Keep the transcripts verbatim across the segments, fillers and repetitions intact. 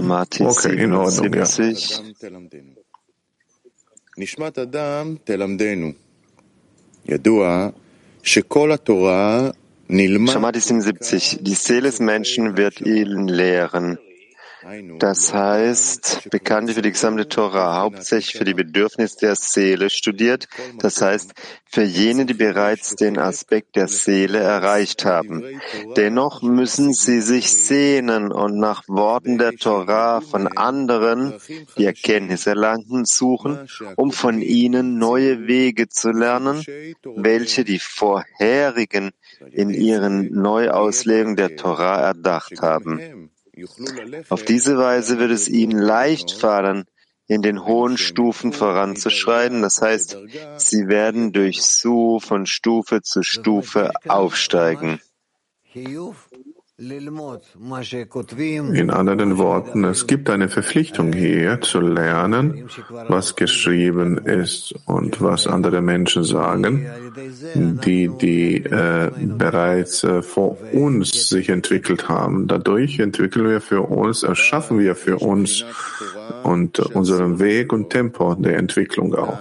Shamati Okay, in Ordnung, ja. siebenundsiebzig. נשמת אדם תלמדנו. ידוע שכל התורה נלמד. Shamati siebenundsiebzig. Die Seele des Menschen wird ihn lehren. Das heißt, bekanntlich für die gesamte Tora, hauptsächlich für die Bedürfnisse der Seele studiert, das heißt, für jene, die bereits den Aspekt der Seele erreicht haben. Dennoch müssen sie sich sehnen und nach Worten der Tora von anderen, die Erkenntnis erlangten, suchen, um von ihnen neue Wege zu lernen, welche die vorherigen in ihren Neuauslegungen der Tora erdacht haben. Auf diese Weise wird es ihnen leicht fallen, in den hohen Stufen voranzuschreiten. Das heißt, sie werden durch Su von Stufe zu Stufe aufsteigen. In anderen Worten, es gibt eine Verpflichtung hier, zu lernen, was geschrieben ist und was andere Menschen sagen, die, die äh, bereits äh, vor uns sich entwickelt haben. Dadurch entwickeln wir für uns, erschaffen wir für uns und unseren Weg und Tempo der Entwicklung auch.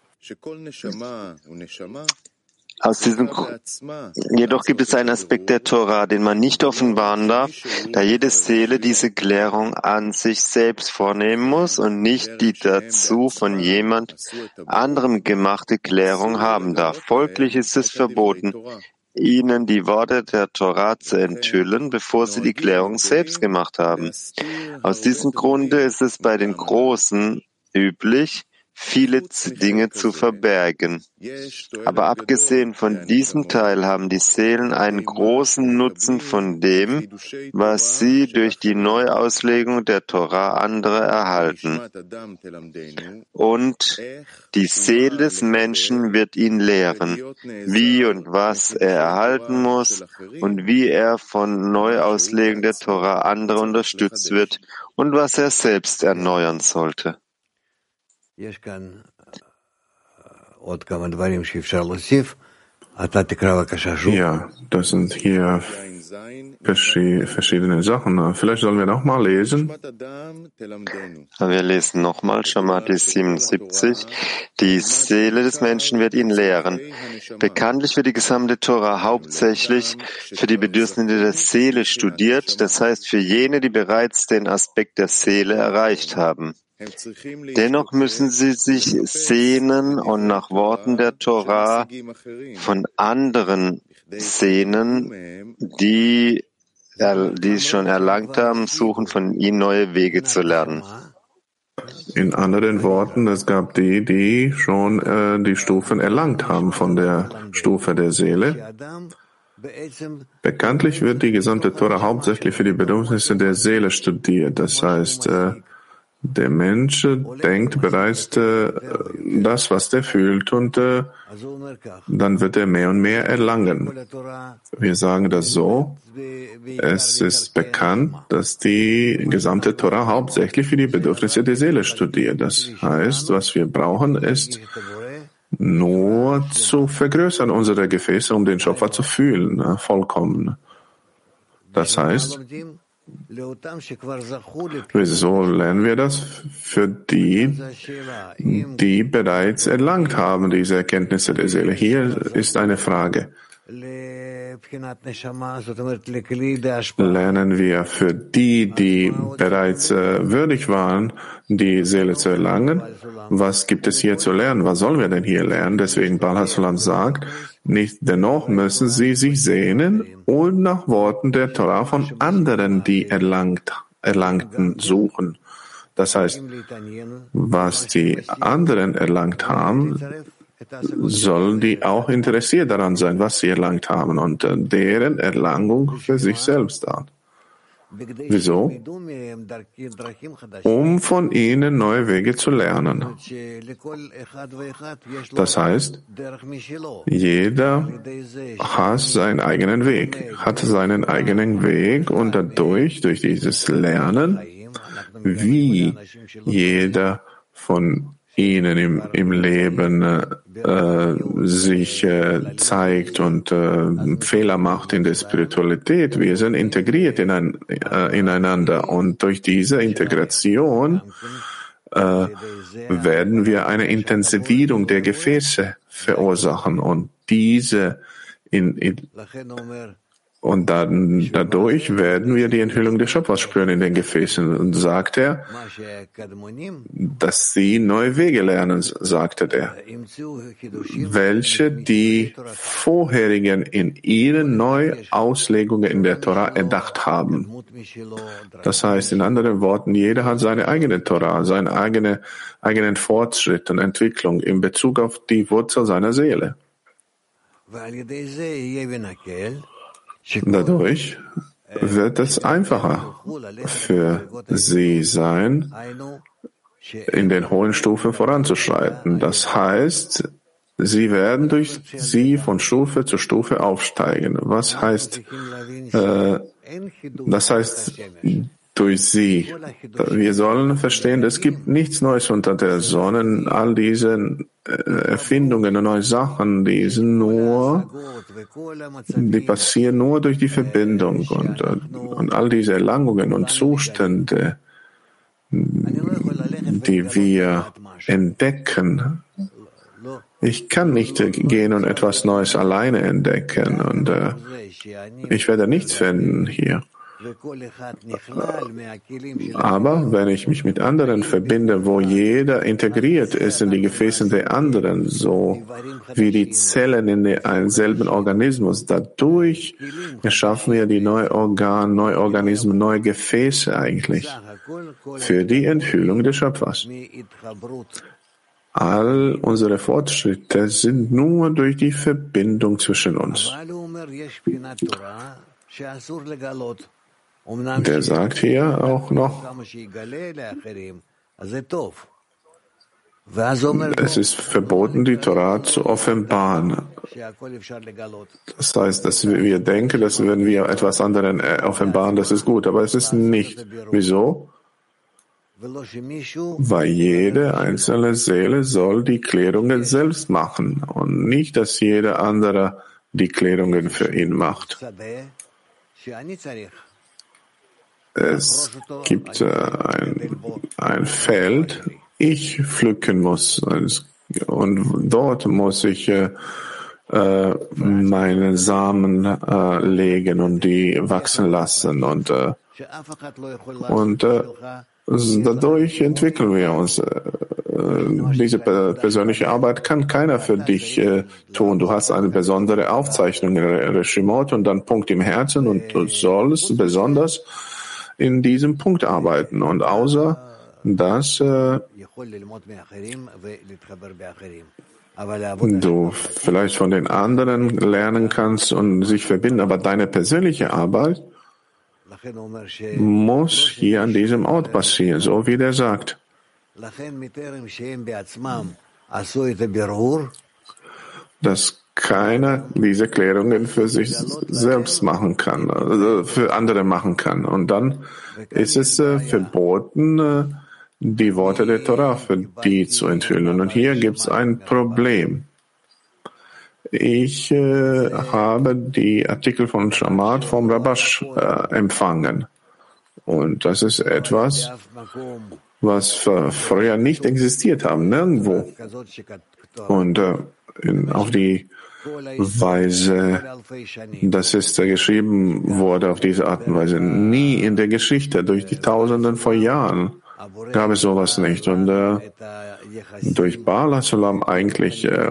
Aus diesem Jedoch gibt es einen Aspekt der Tora, den man nicht offenbaren darf, da jede Seele diese Klärung an sich selbst vornehmen muss und nicht die dazu von jemand anderem gemachte Klärung haben darf. Folglich ist es verboten, ihnen die Worte der Tora zu enthüllen, bevor sie die Klärung selbst gemacht haben. Aus diesem Grunde ist es bei den Großen üblich, viele Dinge zu verbergen. Aber abgesehen von diesem Teil haben die Seelen einen großen Nutzen von dem, was sie durch die Neuauslegung der Tora andere erhalten. Und die Seele des Menschen wird ihn lehren, wie und was er erhalten muss und wie er von Neuauslegung der Tora andere unterstützt wird und was er selbst erneuern sollte. Ja, das sind hier verschiedene Sachen. Vielleicht sollen wir nochmal lesen. Wir lesen nochmal, Shamati siebenundsiebzig. Die Seele des Menschen wird ihn lehren. Bekanntlich wird die gesamte Tora hauptsächlich für die Bedürfnisse der Seele studiert, das heißt für jene, die bereits den Aspekt der Seele erreicht haben. Dennoch müssen sie sich sehnen und nach Worten der Tora von anderen sehnen, die, die es schon erlangt haben, suchen, von ihnen neue Wege zu lernen. In anderen Worten, es gab die, die schon äh, die Stufen erlangt haben von der Stufe der Seele. Bekanntlich wird die gesamte Tora hauptsächlich für die Bedürfnisse der Seele studiert. Das heißt, äh, der Mensch denkt bereits äh, das, was er fühlt, und äh, dann wird er mehr und mehr erlangen. Wir sagen das so: Es ist bekannt, dass die gesamte Tora hauptsächlich für die Bedürfnisse der Seele studiert. Das heißt, was wir brauchen, ist nur zu vergrößern unsere Gefäße, um den Schöpfer zu fühlen, äh, vollkommen. Das heißt, wieso lernen wir das? Für die, die bereits erlangt haben, diese Erkenntnisse der Seele. Hier ist eine Frage. Lernen wir für die, die bereits äh, würdig waren, die Seele zu erlangen? Was gibt es hier zu lernen? Was sollen wir denn hier lernen? Deswegen Baal HaSulam sagt, nicht dennoch müssen sie sich sehnen und nach Worten der Torah von anderen, die erlangt, Erlangten, suchen. Das heißt, was die anderen erlangt haben, sollen die auch interessiert daran sein, was sie erlangt haben, und deren Erlangung für sich selbst an. Wieso? Um von ihnen neue Wege zu lernen. Das heißt, jeder hat seinen eigenen Weg, hat seinen eigenen Weg, und dadurch, durch dieses Lernen, wie jeder von ihnen im, im Leben äh, sich äh, zeigt und äh, Fehler macht in der Spiritualität. Wir sind integriert in ein, äh, ineinander und durch diese Integration äh, werden wir eine Intensivierung der Gefäße verursachen und diese in, in Und dann, dadurch werden wir die Enthüllung des Schöpfers spüren in den Gefäßen. Und sagt er, dass sie neue Wege lernen, sagte er, welche die vorherigen in ihren Neuauslegungen in der Torah erdacht haben. Das heißt, in anderen Worten, jeder hat seine eigene Torah, seinen eigene, eigenen Fortschritt und Entwicklung in Bezug auf die Wurzel seiner Seele. Dadurch wird es einfacher für sie sein, in den hohen Stufen voranzuschreiten. Das heißt, sie werden durch sie von Stufe zu Stufe aufsteigen. Was heißt, äh, das heißt, durch sie. Wir sollen verstehen, es gibt nichts Neues unter der Sonne. All diese Erfindungen und neue Sachen, die sind nur, die passieren nur durch die Verbindung und, und all diese Erlangungen und Zustände, die wir entdecken. Ich kann nicht gehen und etwas Neues alleine entdecken und äh, ich werde nichts finden hier. Aber wenn ich mich mit anderen verbinde, wo jeder integriert ist in die Gefäße der anderen, so wie die Zellen in einem selben Organismus, dadurch erschaffen wir die neue Organe, neue Organismen, neue Gefäße eigentlich für die Enthüllung des Schöpfers. All unsere Fortschritte sind nur durch die Verbindung zwischen uns. Der sagt hier auch noch, es ist verboten, die Torah zu offenbaren. Das heißt, dass wir denken, dass wenn wir etwas anderen offenbaren, das ist gut, aber es ist nicht. Wieso? Weil jede einzelne Seele soll die Klärungen selbst machen und nicht, dass jeder andere die Klärungen für ihn macht. Es gibt äh, ein, ein Feld, ich pflücken muss. Und dort muss ich äh, meine Samen äh, legen und die wachsen lassen. Und, äh, und äh, dadurch entwickeln wir uns. Diese persönliche Arbeit kann keiner für dich äh, tun. Du hast eine besondere Aufzeichnung in Reshimot und dann Punkt im Herzen und du sollst besonders in diesem Punkt arbeiten. Und außer dass äh, du vielleicht von den anderen lernen kannst und sich verbinden, aber deine persönliche Arbeit muss hier an diesem Ort passieren, so wie der sagt. Dass keiner diese Klärungen für sich selbst machen kann, also für andere machen kann. Und dann ist es äh, verboten, äh, die Worte der Torah für die zu enthüllen. Und hier gibt es ein Problem. Ich äh, habe die Artikel von Shamat vom Rabash äh, empfangen. Und das ist etwas, was früher nicht existiert haben, nirgendwo. Und äh, in, auf die Weise, dass es da geschrieben wurde auf diese Art und Weise. Nie in der Geschichte, durch die Tausenden von Jahren, gab es sowas nicht. Und äh, durch Baal HaSolam eigentlich, äh,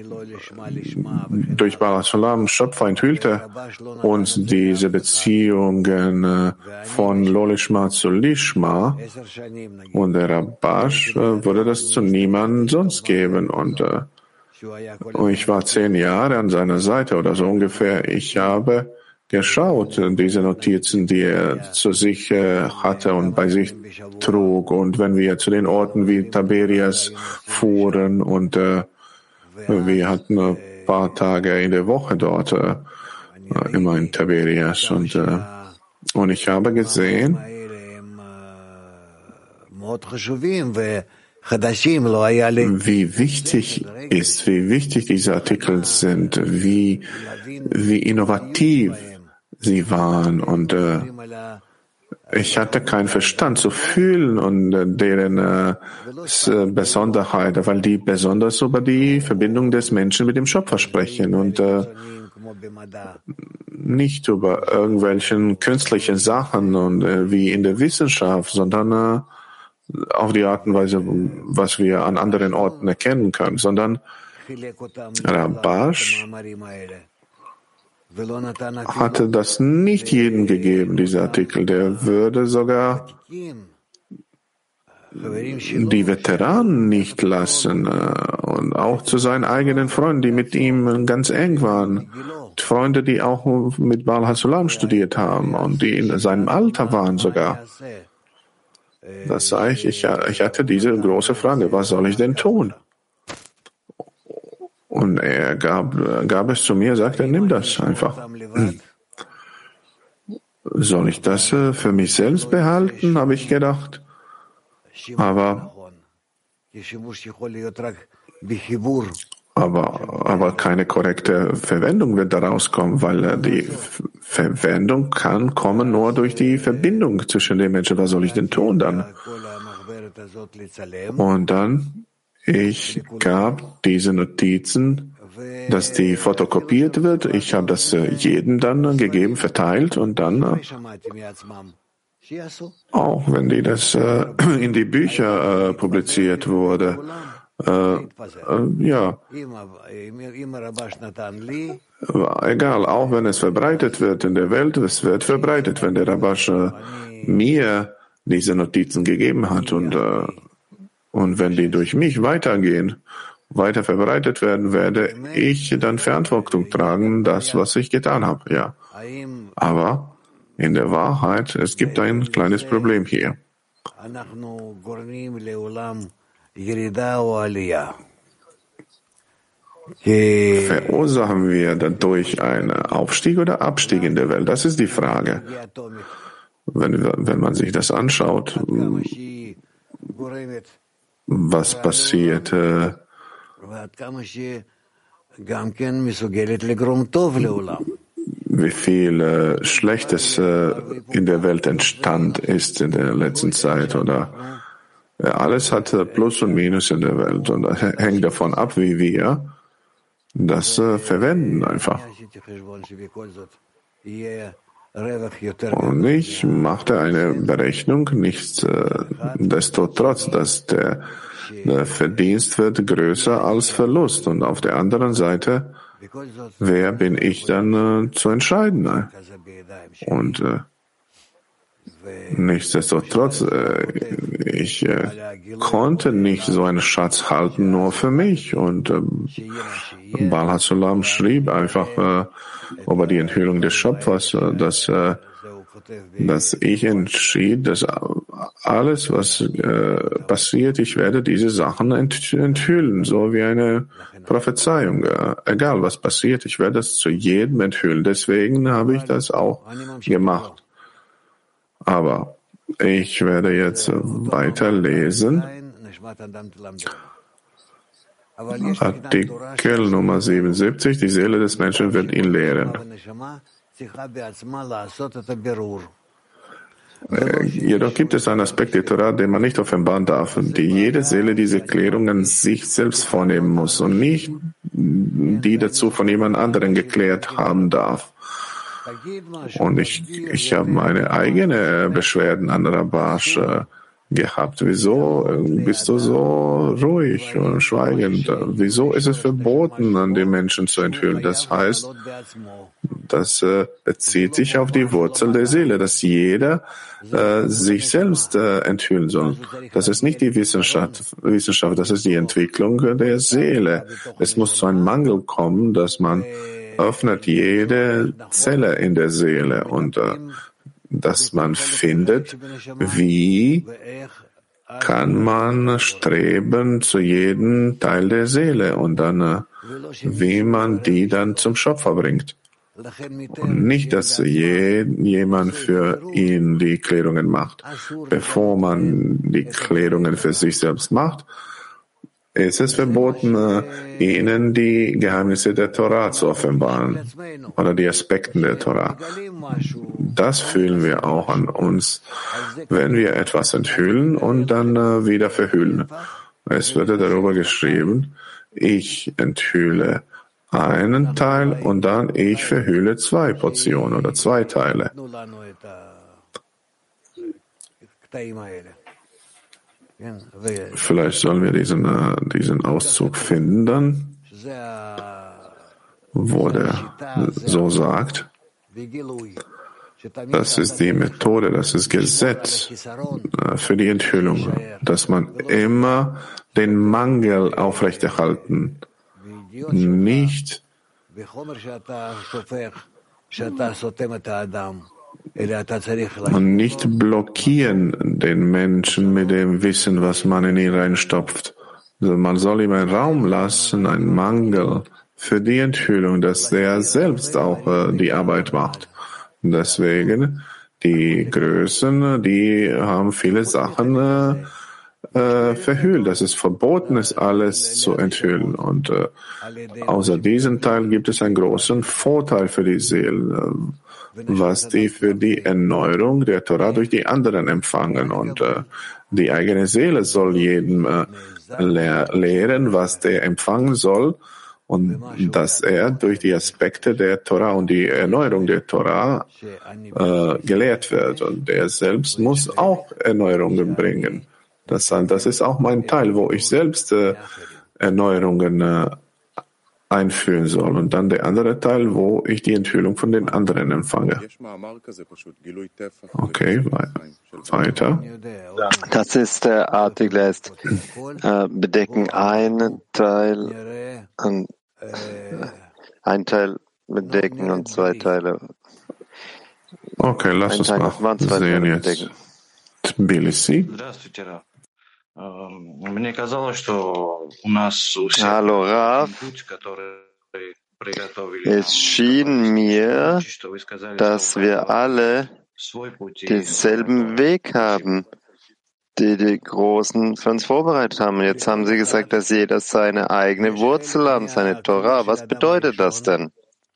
durch Baal HaSolam, Schöpfer enthüllte uns diese Beziehungen äh, von Lolishma zu Lishma. Und der Rabash äh, würde das zu niemandem sonst geben. Und äh, Und ich war zehn Jahre an seiner Seite oder so ungefähr. Ich habe geschaut, diese Notizen, die er zu sich äh, hatte und bei sich trug. Und wenn wir zu den Orten wie Tiberias fuhren und äh, wir hatten ein paar Tage in der Woche dort, äh, immer in Tiberias. Und, äh, und ich habe gesehen, wie wichtig ist, wie wichtig diese Artikel sind, wie, wie innovativ sie waren. Und äh, ich hatte keinen Verstand zu fühlen und äh, deren äh, Besonderheit, weil die besonders über die Verbindung des Menschen mit dem Schöpfer sprechen und äh, nicht über irgendwelchen künstlichen Sachen und äh, wie in der Wissenschaft, sondern äh, auf die Art und Weise, was wir an anderen Orten erkennen können, sondern Rabash hatte das nicht jedem gegeben, diese Artikel. Der würde sogar die Veteranen nicht lassen und auch zu seinen eigenen Freunden, die mit ihm ganz eng waren. Freunde, die auch mit Baal HaSulam studiert haben und die in seinem Alter waren sogar. Das sage ich, ich, ich hatte diese große Frage, was soll ich denn tun? Und er gab, gab es zu mir, sagte er, nimm das einfach. Soll ich das für mich selbst behalten, habe ich gedacht. Aber, aber, aber keine korrekte Verwendung wird daraus kommen, weil die Verwendung kann kommen nur durch die Verbindung zwischen den Menschen. Was soll ich denn tun dann? Und dann, ich gab diese Notizen, dass die fotokopiert wird. Ich habe das jedem dann gegeben, verteilt und dann, auch wenn die das in die Bücher publiziert wurde, Äh, äh, ja, egal, auch wenn es verbreitet wird in der Welt, es wird verbreitet, wenn der Rabash äh, mir diese Notizen gegeben hat und, äh, und wenn die durch mich weitergehen, weiter verbreitet werden, werde ich dann Verantwortung tragen, das, was ich getan habe, ja. Aber in der Wahrheit, es gibt ein kleines Problem hier. Verursachen wir dadurch einen Aufstieg oder Abstieg in der Welt? Das ist die Frage. Wenn, wenn man sich das anschaut, was passiert, äh, wie viel äh, Schlechtes äh, in der Welt entstand ist in der letzten Zeit, oder ja, alles hat Plus und Minus in der Welt und das hängt davon ab, wie wir das äh, verwenden einfach. Und ich machte eine Berechnung, nichtsdestotrotz, dass der, der Verdienst wird größer als Verlust. Und auf der anderen Seite, wer bin ich dann äh, zu entscheiden? Ne? Und äh, nichtsdestotrotz, äh, ich äh, konnte nicht so einen Schatz halten, nur für mich. Und äh, Baal HaSulam schrieb einfach äh, über die Enthüllung des Schöpfers, äh, dass, äh, dass ich entschied, dass alles, was äh, passiert, ich werde diese Sachen ent- enthüllen, so wie eine Prophezeiung. Äh, egal, was passiert, ich werde es zu jedem enthüllen. Deswegen habe ich das auch gemacht. Aber ich werde jetzt weiterlesen. Artikel Nummer siebenundsiebzig. Die Seele des Menschen wird ihn lehren. Jedoch gibt es einen Aspekt der Torah, den man nicht offenbaren darf, die jede Seele diese Klärungen sich selbst vornehmen muss und nicht die dazu von jemand anderem geklärt haben darf. Und ich, ich habe meine eigene Beschwerden an Rabash äh, gehabt. Wieso bist du so ruhig und schweigend? Wieso ist es verboten, an den Menschen zu enthüllen? Das heißt, das äh, bezieht sich auf die Wurzel der Seele, dass jeder äh, sich selbst äh, enthüllen soll. Das ist nicht die Wissenschaft, Wissenschaft, das ist die Entwicklung der Seele. Es muss zu einem Mangel kommen, dass man öffnet jede Zelle in der Seele und äh, dass man findet, wie kann man streben zu jedem Teil der Seele und dann, äh, wie man die dann zum Schöpfer bringt. Und nicht, dass je, jemand für ihn die Klärungen macht. Bevor man die Klärungen für sich selbst macht, ist es verboten, ihnen die Geheimnisse der Torah zu offenbaren oder die Aspekte der Torah. Das fühlen wir auch an uns, wenn wir etwas enthüllen und dann wieder verhüllen. Es wird darüber geschrieben, ich enthülle einen Teil und dann ich verhülle zwei Portionen oder zwei Teile. Vielleicht sollen wir diesen, äh, diesen Auszug finden dann, wo der so sagt, das ist die Methode, das ist Gesetz äh, für die Enthüllung, dass man immer den Mangel aufrechterhalten, nicht und nicht blockieren den Menschen mit dem Wissen, was man in ihn reinstopft. Also man soll ihm einen Raum lassen, einen Mangel für die Enthüllung, dass er selbst auch äh, die Arbeit macht. Und deswegen, die Größen, die haben viele Sachen äh, äh, verhüllt. Das ist verboten, ist alles zu enthüllen. Und äh, außer diesem Teil gibt es einen großen Vorteil für die Seele, was die für die Erneuerung der Torah durch die anderen empfangen. Und äh, die eigene Seele soll jedem äh, lehr- lehren, was der empfangen soll, und dass er durch die Aspekte der Torah und die Erneuerung der Torah äh, gelehrt wird. Und er selbst muss auch Erneuerungen bringen. Das, das ist auch mein Teil, wo ich selbst äh, Erneuerungen äh, einführen soll. Und dann der andere Teil, wo ich die Enthüllung von den anderen empfange. Okay, weiter. Das ist der Artikel, ist äh, bedecken einen Teil, äh, ein Teil bedecken und zwei Teile. Okay, lass uns mal sehen jetzt. Tbilisi. Hallo Rav, es schien mir, dass wir alle denselben Weg haben, die die Großen für uns vorbereitet haben. Jetzt haben Sie gesagt, dass jeder seine eigene Wurzel hat, seine Torah. Was bedeutet das denn?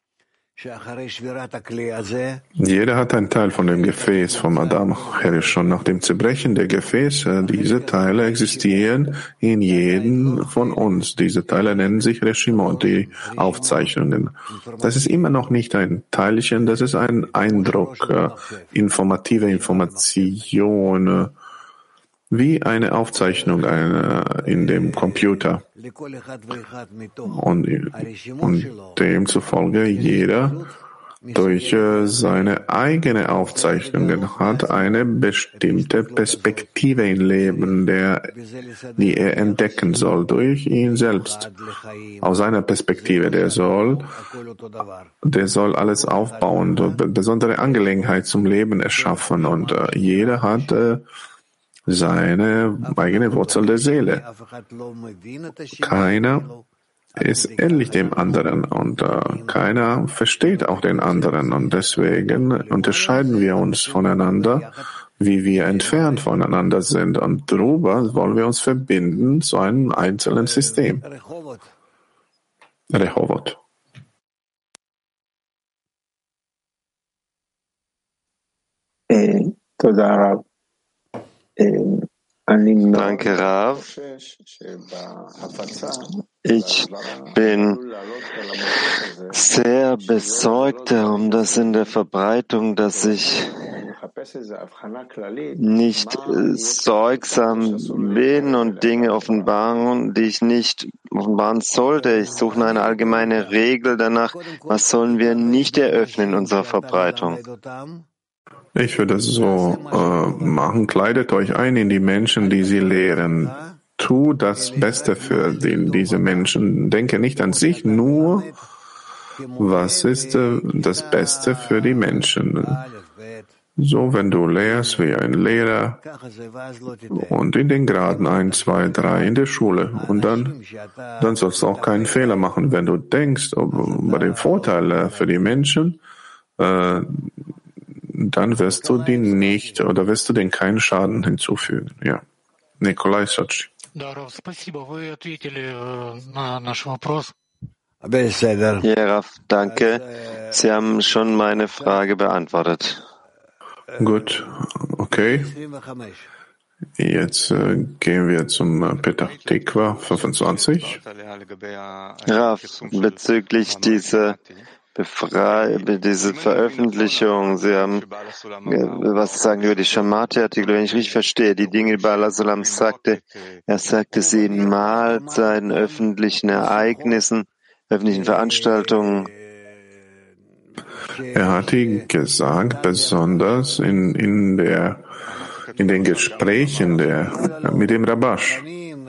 Jeder hat einen Teil von dem Gefäß vom Adam schon nach dem Zerbrechen der Gefäße. Diese Teile existieren in jedem von uns. Diese Teile nennen sich Reshimot, die Aufzeichnungen. Das ist immer noch nicht ein Teilchen, das ist ein Eindruck, äh, informative Information, äh, wie eine Aufzeichnung eine, in dem Computer. Und, und demzufolge jeder durch seine eigene Aufzeichnungen hat eine bestimmte Perspektive im Leben, der, die er entdecken soll durch ihn selbst. Aus seiner Perspektive, der soll, der soll alles aufbauen, besondere Angelegenheit zum Leben erschaffen, und äh, jeder hat äh, seine eigene Wurzel der Seele. Keiner ist ähnlich dem anderen, und äh, keiner versteht auch den anderen, und deswegen unterscheiden wir uns voneinander, wie wir entfernt voneinander sind, und darüber wollen wir uns verbinden zu einem einzelnen System. Rehovot. Toda Danke, Rav. Ich bin sehr besorgt darum, dass in der Verbreitung, dass ich nicht sorgsam bin und Dinge offenbaren, die ich nicht offenbaren sollte. Ich suche nur eine allgemeine Regel danach, was sollen wir nicht eröffnen in unserer Verbreitung. Ich würde es so äh, machen, kleidet euch ein in die Menschen, die sie lehren. Tu das Beste für die, diese Menschen. Denke nicht an sich, nur was ist äh, das Beste für die Menschen. So, wenn du lehrst wie ein Lehrer und in den Graden eins, zwei, drei in der Schule und dann, dann sollst du auch keinen Fehler machen. Wenn du denkst über den Vorteil für die Menschen, äh, dann wirst du die nicht oder wirst du denen keinen Schaden hinzufügen. Ja. Nikolai Sochi. Да, Рав, спасибо. Вы ответили на наш вопрос. Ja, Raf, danke. Sie haben schon meine Frage beantwortet. Gut, okay. Jetzt äh, gehen wir zum äh, Petach Tikva fünfundzwanzig. Raf, bezüglich dieser Befrei diese Veröffentlichung, Sie haben, was sagen über die Shamati-Artikel, wenn ich richtig verstehe, die Dinge, die Baal HaSulam sagte, er sagte sie in Mahlzeiten, öffentlichen Ereignissen, öffentlichen Veranstaltungen. Er hat die gesagt, besonders in, in der, in den Gesprächen der, mit dem Rabash.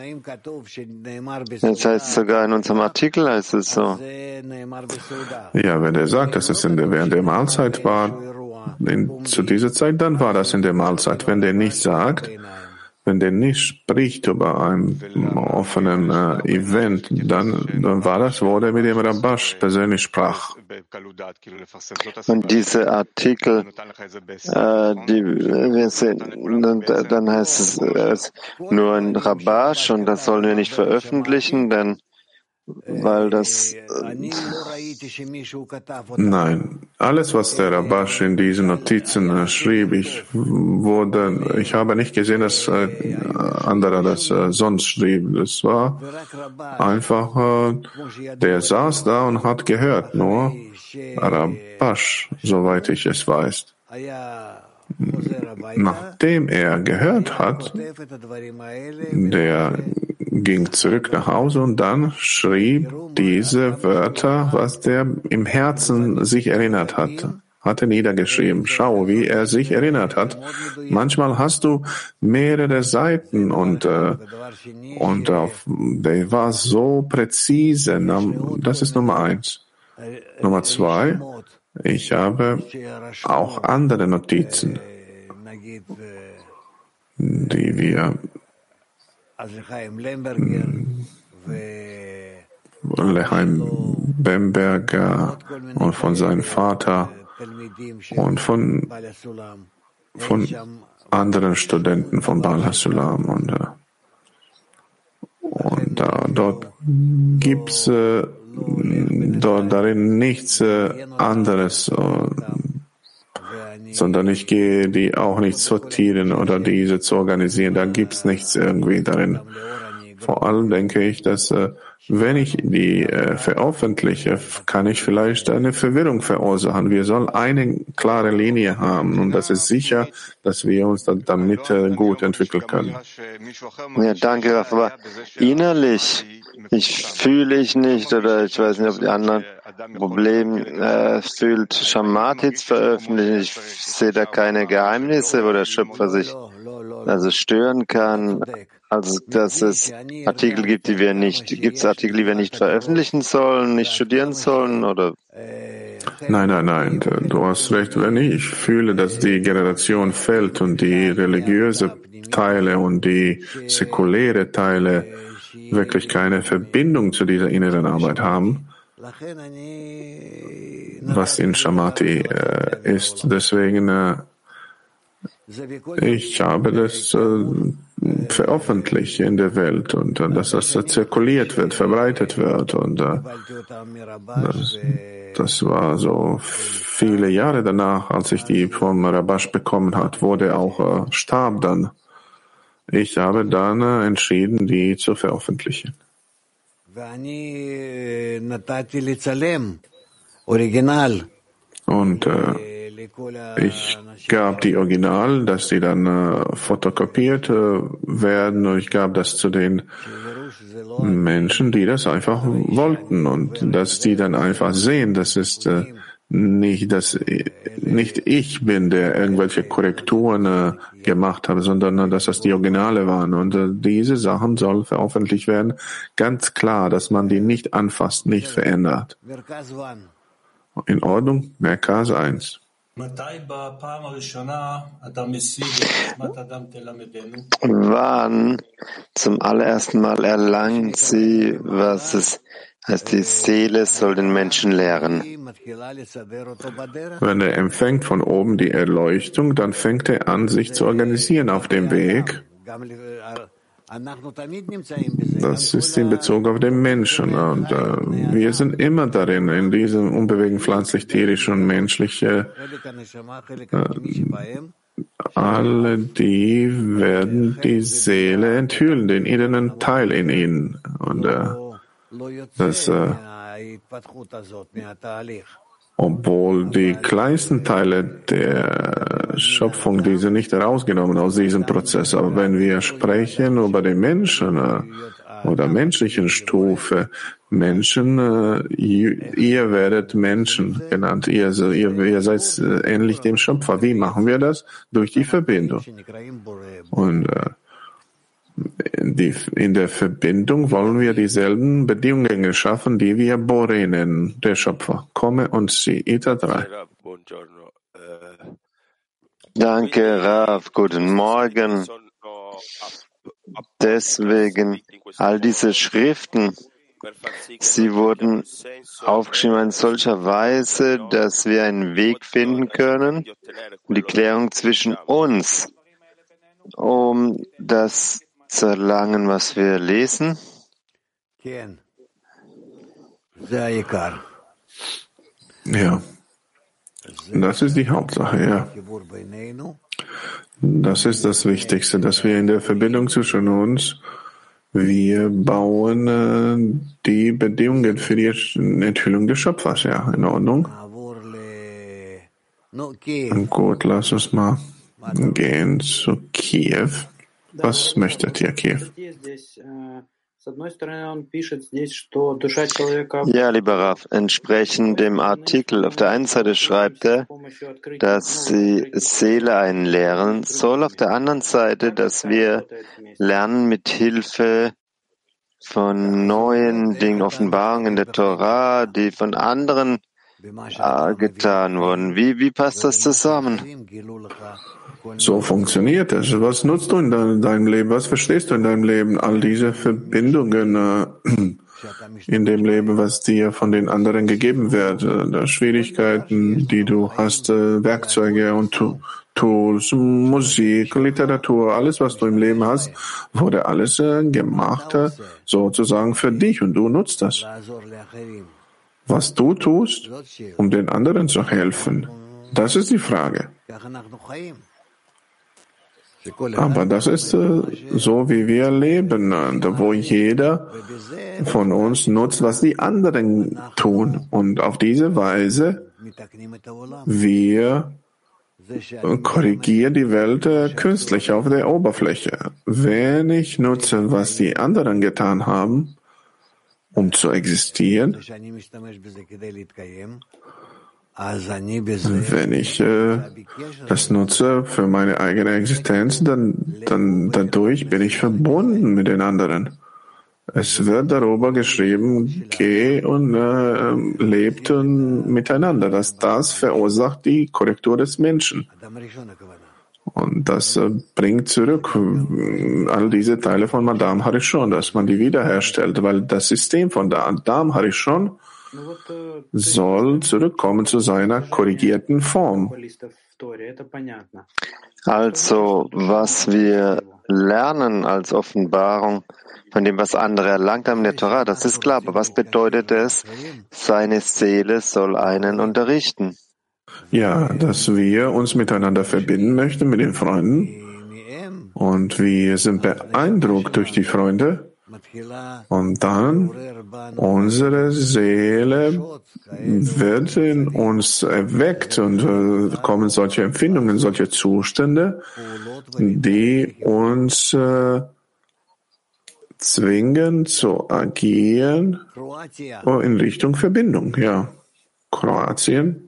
Das heißt sogar in unserem Artikel heißt es so. Ja, wenn er sagt, dass es in der, während der Mahlzeit war, in, zu dieser Zeit, dann war das in der Mahlzeit. Wenn der nicht sagt, wenn der nicht spricht über ein offenen äh, Event, dann, dann war das, wo der mit dem Rabash persönlich sprach. Und diese Artikel, äh, die wir sehen, dann heißt es äh, nur ein Rabash und das sollen wir nicht veröffentlichen, denn weil das äh, Nein, alles, was der Rabash in diesen Notizen äh, schrieb, ich wurde, ich habe nicht gesehen, dass äh, anderer das äh, sonst schrieb. Das war einfach, äh, der saß da und hat gehört, nur Rabash, soweit ich es weiß. Nachdem er gehört hat, der ging zurück nach Hause und dann schrieb diese Wörter, was der im Herzen sich erinnert hat, hatte niedergeschrieben. Schau, wie er sich erinnert hat. Manchmal hast du mehrere Seiten und, äh, und auf, der war so präzise. Das ist Nummer eins. Nummer zwei, ich habe auch andere Notizen, die wir Lechaim Bamberger und von seinem Vater und von, von anderen Studenten von Baal HaSulam. Und, und uh, dort gibt's uh, dort darin nichts uh, anderes, uh, sondern ich gehe die auch nicht sortieren oder diese zu organisieren. Da gibt's nichts irgendwie darin. Vor allem denke ich, dass äh, wenn ich die äh, veröffentliche, kann ich vielleicht eine Verwirrung verursachen. Wir sollen eine klare Linie haben und das ist sicher, dass wir uns dann damit äh, gut entwickeln können. Ja, danke, aber innerlich, ich fühle ich nicht oder ich weiß nicht, ob die anderen Problem äh, fühlt, Shamati zu veröffentlichen. Ich sehe da keine Geheimnisse, wo der Schöpfer sich also stören kann. Also, dass es Artikel gibt, die wir nicht, gibt es Artikel, die wir nicht veröffentlichen sollen, nicht studieren sollen, oder? Nein, nein, nein, du hast recht. Wenn ich fühle, dass die Generation fällt und die religiöse Teile und die säkuläre Teile wirklich keine Verbindung zu dieser inneren Arbeit haben, was in Shamati äh, ist, deswegen äh, ich habe das äh, veröffentlicht in der Welt und äh, dass das zirkuliert wird, verbreitet wird und äh, das, das war so viele Jahre danach, als ich die vom Rabash bekommen hat, wo der auch äh, starb dann. Ich habe dann äh, entschieden, die zu veröffentlichen. Und äh, ich gab die Original, dass die dann äh, fotokopiert äh, werden und ich gab das zu den Menschen, die das einfach wollten und dass die dann einfach sehen, das ist äh, nicht, dass nicht ich bin, der irgendwelche Korrekturen äh, gemacht habe, sondern äh, dass das die Originale waren und äh, diese Sachen sollen veröffentlicht werden. Ganz klar, dass man die nicht anfasst, nicht verändert. In Ordnung, Merkaz eins. Wann zum allerersten Mal erlangt sie, was es heißt, die Seele soll den Menschen lehren? Wenn er empfängt von oben die Erleuchtung, dann fängt er an, sich zu organisieren auf dem Weg. Das ist in Bezug auf den Menschen. Und äh, wir sind immer darin, in diesem unbewegten pflanzlich-tierischen und menschlichen, äh, alle die werden die Seele enthüllen, den inneren Teil in ihnen. Und äh, das, äh, obwohl die kleinsten Teile der Schöpfung, diese nicht herausgenommen aus diesem Prozess. Aber wenn wir sprechen über die Menschen äh, oder menschlichen Stufe, Menschen, äh, ihr werdet Menschen genannt. Ihr, ihr, ihr seid ähnlich dem Schöpfer. Wie machen wir das? Durch die Verbindung. Und äh, Die, in der Verbindung wollen wir dieselben Bedingungen schaffen, die wir Bore nennen, der Schöpfer. Komme und sieh. Ita drei. Danke, Rav. Guten Morgen. Deswegen, all diese Schriften, sie wurden aufgeschrieben in solcher Weise, dass wir einen Weg finden können, um die Klärung zwischen uns, um das zu erlangen, was wir lesen. Ja, das ist die Hauptsache, ja. Das ist das Wichtigste, dass wir in der Verbindung zwischen uns, wir bauen äh, die Bedingungen für die Enthüllung des Schöpfers, ja, in Ordnung. Gut, lass uns mal gehen zu Kiew. Was möchtet ihr, Kiew? Ja, lieber Rav, entsprechend dem Artikel auf der einen Seite schreibt er, dass die Seele einen lehren soll, auf der anderen Seite, dass wir lernen mit Hilfe von neuen Dingen, Offenbarungen der Torah, die von anderen äh, getan wurden. Wie, wie passt das zusammen? So funktioniert es. Was nutzt du in deinem Leben? Was verstehst du in deinem Leben? All diese Verbindungen äh, in dem Leben, was dir von den anderen gegeben wird. Äh, Schwierigkeiten, die du hast, äh, Werkzeuge und Tools, Musik, Literatur, alles, was du im Leben hast, wurde alles äh, gemacht, äh, sozusagen für dich und du nutzt das. Was du tust, um den anderen zu helfen, das ist die Frage. Aber das ist äh, so, wie wir leben, äh, wo jeder von uns nutzt, was die anderen tun. Und auf diese Weise wir äh, korrigieren die Welt äh, künstlich auf der Oberfläche. Wenn ich nutze, was die anderen getan haben, um zu existieren, wenn ich äh, das nutze für meine eigene Existenz, dann, dann dadurch bin ich verbunden mit den anderen. Es wird darüber geschrieben, geh und äh, lebt miteinander. Dass das verursacht die Korrektur des Menschen. Und das äh, bringt zurück äh, all diese Teile von Madame Harishon, dass man die wiederherstellt, weil das System von Madame Harishon soll zurückkommen zu seiner korrigierten Form. Also, was wir lernen als Offenbarung von dem, was andere erlangt haben in der Torah, das ist klar. Aber was bedeutet es, seine Seele soll einen unterrichten? Ja, dass wir uns miteinander verbinden möchten mit den Freunden und wir sind beeindruckt durch die Freunde. Und dann unsere Seele wird in uns erweckt und äh, kommen solche Empfindungen, solche Zustände, die uns äh, zwingen zu agieren in Richtung Verbindung. Ja, Kroatien.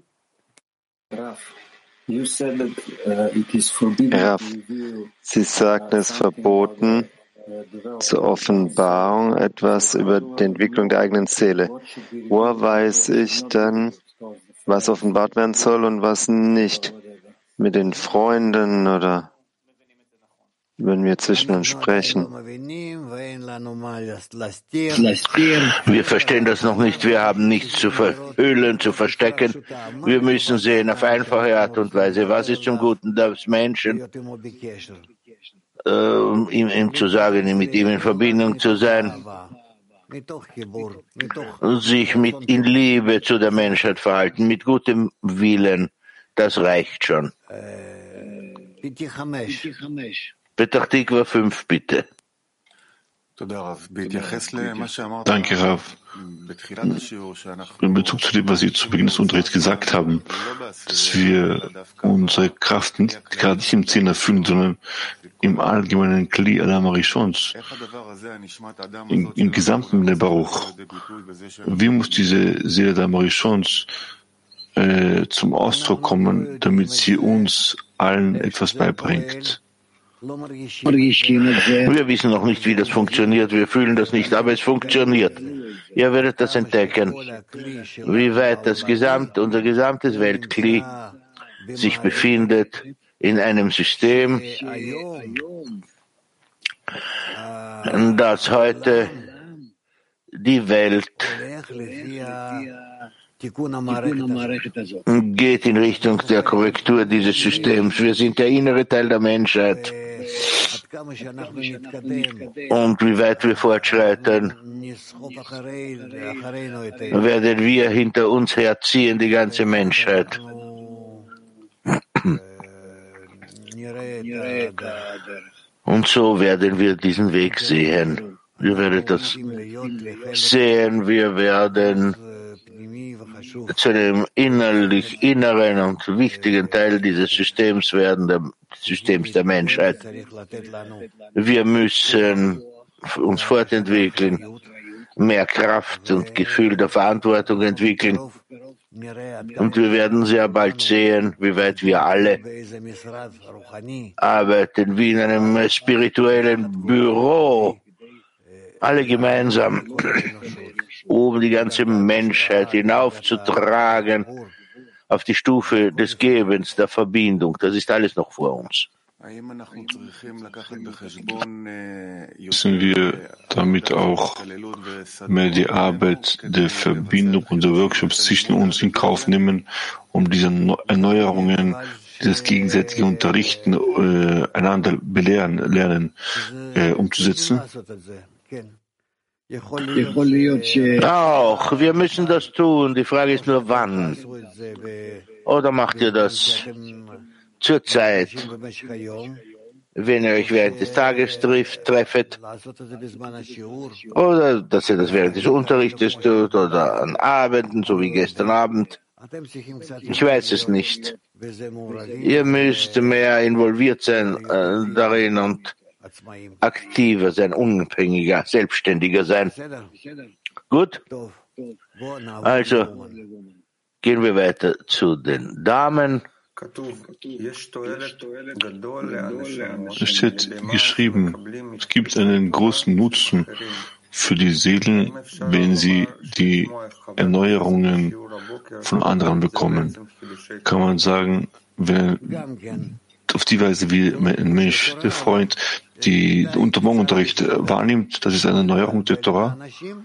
Rav, Sie sagten, es ist verboten, zur Offenbarung etwas über die Entwicklung der eigenen Seele. Woher weiß ich dann, was offenbart werden soll und was nicht. Mit den Freunden oder wenn wir zwischen uns sprechen. Wir verstehen das noch nicht. Wir haben nichts zu verhüllen, zu verstecken. Wir müssen sehen auf einfache Art und Weise, was ist zum Guten des Menschen, äh, ihm, ihm zu sagen, mit ihm in Verbindung zu sein, sich mit in Liebe zu der Menschheit verhalten, mit gutem Willen. Das reicht schon. Petach Tikva fünf, bitte. Danke, Rav. In Bezug zu dem, was Sie zu Beginn des Unterrichts gesagt haben, dass wir unsere Kraft nicht, gerade nicht im Zehner fühlen, sondern im allgemeinen Kli Adam Arishons, im, im gesamten Baruch. Wie muss diese Seele Adam Arishons äh, zum Ausdruck kommen, damit sie uns allen etwas beibringt? Wir wissen noch nicht, wie das funktioniert. Wir fühlen das nicht, aber es funktioniert. Ihr werdet das entdecken, wie weit das Gesamt, unser gesamtes Weltkli sich befindet in einem System, das heute die Welt geht in Richtung der Korrektur dieses Systems. Wir sind der innere Teil der Menschheit. Und wie weit wir fortschreiten, werden wir hinter uns herziehen, die ganze Menschheit. Und so werden wir diesen Weg sehen. Wir werden das sehen, wir werden zu einem innerlich inneren und wichtigen Teil dieses Systems werden, des Systems der Menschheit. Wir müssen uns fortentwickeln, mehr Kraft und Gefühl der Verantwortung entwickeln. Und wir werden sehr bald sehen, wie weit wir alle arbeiten, wie in einem spirituellen Büro, alle gemeinsam, um die ganze Menschheit hinaufzutragen auf die Stufe des Gebens, der Verbindung. Das ist alles noch vor uns. Müssen wir damit auch mehr die Arbeit der Verbindung und der Workshops zwischen uns in Kauf nehmen, um diese Erneuerungen, dieses gegenseitige Unterrichten, äh, einander belehren, lernen, äh, umzusetzen? Auch, wir müssen das tun. Die Frage ist nur, wann. Oder macht ihr das zur Zeit, wenn ihr euch während des Tages trifft, treffet? Oder dass ihr das während des Unterrichtes tut oder an Abenden, so wie gestern Abend? Ich weiß es nicht. Ihr müsst mehr involviert sein äh, darin und aktiver sein, unabhängiger, selbstständiger sein. Gut? Also gehen wir weiter zu den Damen. Es steht geschrieben, es gibt einen großen Nutzen für die Seelen, wenn sie die Erneuerungen von anderen bekommen. Kann man sagen, wenn auf die Weise, wie ein Mensch, der Freund, die Morgenunterricht wahrnimmt, das ist eine Erneuerung der Torah?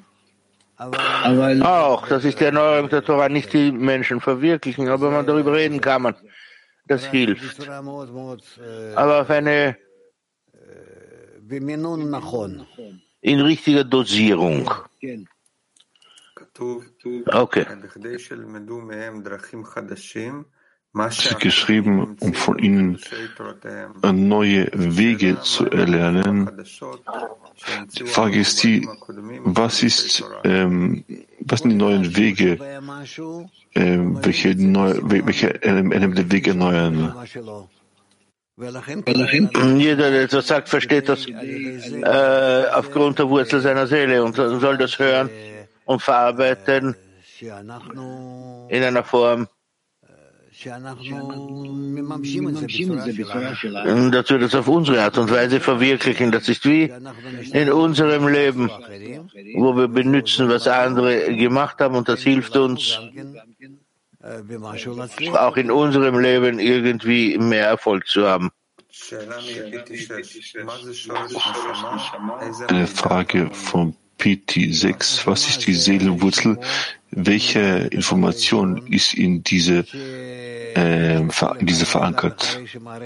Auch, das ist die Erneuerung der Torah, nicht die Menschen verwirklichen, aber wenn man darüber reden kann, man, das hilft. Aber auf eine in richtiger Dosierung. Okay. Es ist geschrieben, um von ihnen neue Wege zu erlernen. Die Frage ist die, was ist, ähm, was sind die neuen Wege, ähm, welche, neu, welche Elemente Wege erneuern? Jeder, der etwas sagt, versteht das äh, aufgrund der Wurzel seiner Seele und soll das hören und verarbeiten in einer Form, dass wir das auf unsere Art und Weise verwirklichen. Das ist wie in unserem Leben, wo wir benutzen, was andere gemacht haben, und das hilft uns, auch in unserem Leben irgendwie mehr Erfolg zu haben. Eine Frage von P T sechs. Was ist die Seelenwurzel? Welche Information ist in diese, äh, in diese verankert?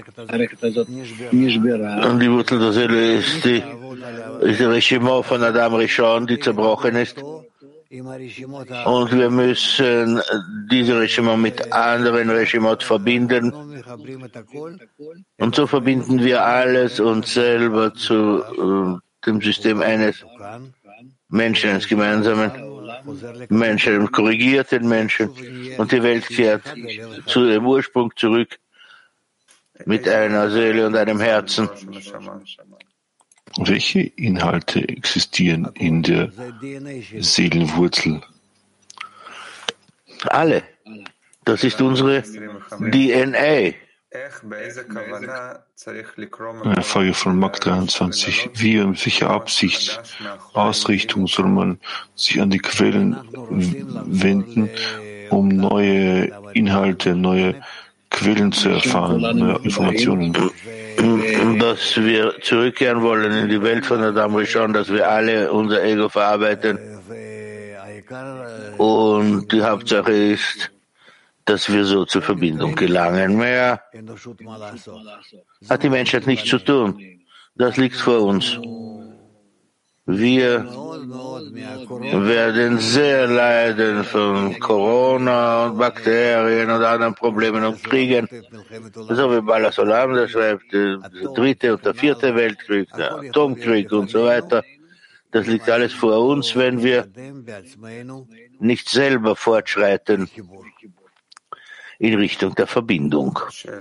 Und die Wurzel der Seele ist die, ist die Regiment von Adam Rishon, die zerbrochen ist. Und wir müssen diese Regiment mit anderen Regiment verbinden. Und so verbinden wir alles uns selber zu äh, dem System eines Menschen, eines gemeinsamen Menschen, einem korrigierten Menschen. Und die Welt kehrt zu dem Ursprung zurück mit einer Seele und einem Herzen. Welche Inhalte existieren in der Seelenwurzel? Alle. Das ist unsere D N A. Eine Frage von Mark dreiundzwanzig. Wie und mit welcher Absicht, Ausrichtung soll man sich an die Quellen wenden, um neue Inhalte, neue Quellen zu erfahren, neue Informationen? Dass wir zurückkehren wollen in die Welt von Adam Rishon, dass wir alle unser Ego verarbeiten. Und die Hauptsache ist, dass wir so zur Verbindung gelangen. Mehr hat die Menschheit nichts zu tun. Das liegt vor uns. Wir werden sehr leiden von Corona und Bakterien und anderen Problemen und Kriegen. So wie Balas Olam, der schreibt, der dritte und der vierte Weltkrieg, der Atomkrieg und so weiter. Das liegt alles vor uns, wenn wir nicht selber fortschreiten in Richtung der Verbindung.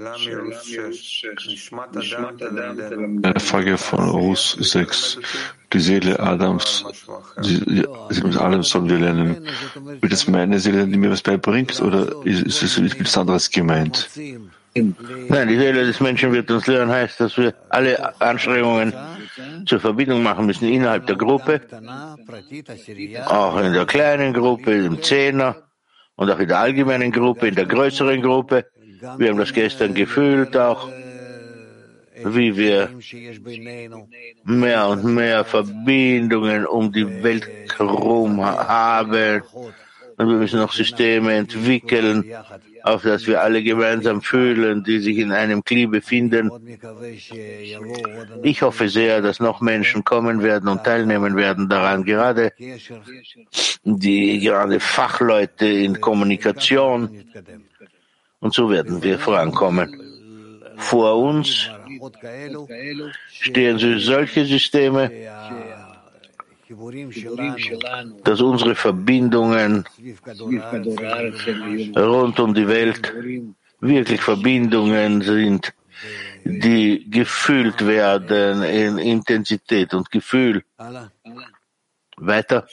Eine Frage von Rus sechs. Die Seele Adams, die, die Seele Adams sollen wir lernen. Wird es meine Seele, die mir was beibringt, oder ist es etwas anderes gemeint? Nein, die Seele des Menschen wird uns lernen, heißt, dass wir alle Anstrengungen zur Verbindung machen müssen innerhalb der Gruppe, auch in der kleinen Gruppe, im Zehner, und auch in der allgemeinen Gruppe, in der größeren Gruppe. Wir haben das gestern gefühlt auch, wie wir mehr und mehr Verbindungen um die Welt herum haben. Und wir müssen noch Systeme entwickeln, auf das wir alle gemeinsam fühlen, die sich in einem Kli befinden. Ich hoffe sehr, dass noch Menschen kommen werden und teilnehmen werden daran, gerade die gerade Fachleute in Kommunikation. Und so werden wir vorankommen. Vor uns stehen solche Systeme, dass unsere Verbindungen rund um die Welt wirklich Verbindungen sind, die gefühlt werden in Intensität und Gefühl. Weiter.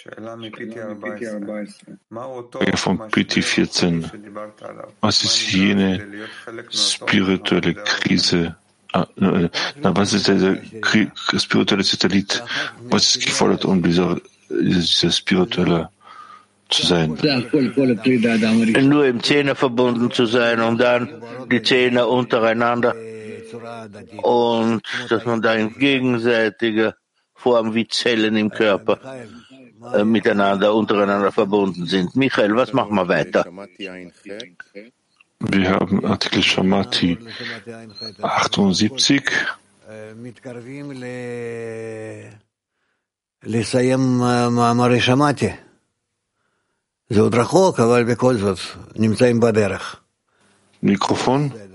Von P T vierzehn. Was ist jene spirituelle Krise? Ah, na, was ist der spirituelle Satellit? Was ist gefordert, um dieser, dieser spirituelle zu sein? Nur im Zehner verbunden zu sein und dann die Zehner untereinander und dass man da in gegenseitiger Form wie Zellen im Körper äh, miteinander, untereinander verbunden sind. Michael, was machen wir weiter? Wir haben Artikel Shamati achtundsiebzig. Mikrofon.